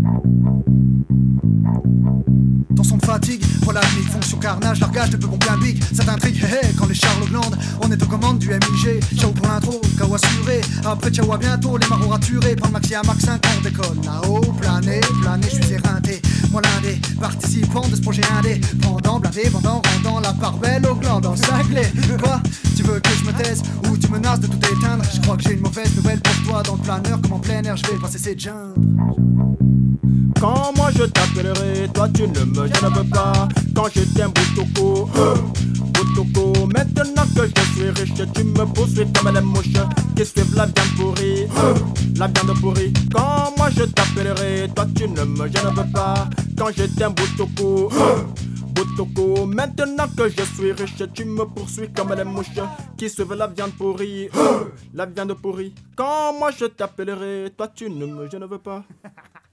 Tension de fatigue, voilà limite, fonction carnage, largage de peu bon plein big. Ça t'intrigue, hé hé, quand les charles glandent, on est aux commandes du MIG. Ciao pour l'intro, KO assuré, après ciao à bientôt, les marauds raturés. Prends le maxi à max 5 on décolle. Là-haut, plané, je suis éreinté. Moi l'un des participants de ce projet indé. Pendant, blindé, rendant la part belle au gland dans le cinglé. Quoi? Tu veux que je me taise ou tu menaces de tout éteindre? Je crois que j'ai une mauvaise nouvelle pour toi. Dans le planeur comme en plein air, je vais passer ces jambes. Quand moi je t'appellerai, toi tu ne me gênes pas. Quand je t'aime Boutoko, Boutoko. Maintenant que je suis riche, tu me poursuis comme les mouches qui suivent la viande pourrie, la viande pourrie. Quand moi je t'appellerai, toi tu ne me gênes pas. Quand je t'aime Boutoko, Boutoko. Maintenant que je suis riche, tu me poursuis comme les mouches qui suivent la viande pourrie, la viande pourrie. Quand moi je t'appellerai, toi tu ne me gênes pas.